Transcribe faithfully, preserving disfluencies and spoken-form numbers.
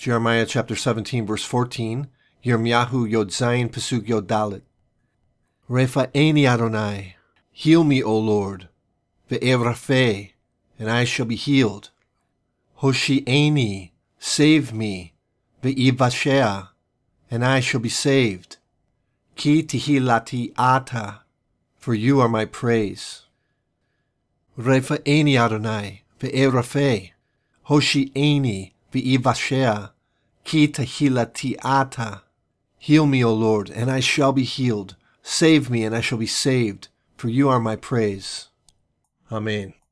Jeremiah chapter seventeen, verse fourteen. Yirmiyahu Yod Zayin Pasuk Yod Dalet. Refa'eni Adonai. Heal me, O Lord. Ve'evrafeh, and I shall be healed. Hoshi'eni, save me. Ve'ivashea, and I shall be saved. Ki tehilati ata, for you are my praise. Refa'eni Adonai, ve'evrafeh, Hoshi'eni, ve'ivashea, ki tehilati ata. Heal me, O Lord, and I shall be healed. Save me, and I shall be saved, for you are my praise. Amen.